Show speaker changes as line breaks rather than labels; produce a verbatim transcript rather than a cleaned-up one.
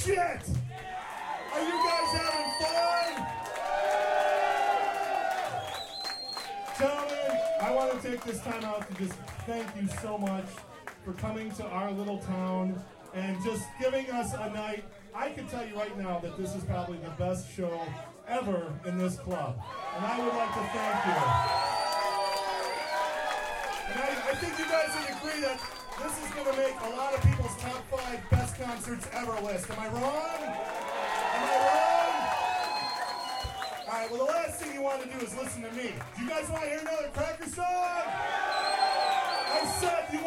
shit! Are you guys having fun? Gentlemen, I want to take this time out to just thank you so much for coming to our little town and just giving us a night. I can tell you right now that this is probably the best show ever in this club. And I would like to thank you. And I, I think you guys would agree that this is going to make a lot of people's top five best concerts ever list. Am I wrong? Am I wrong? All right, well, the last thing you want to do is listen to me. Do you guys want to hear another Cracker song? I said you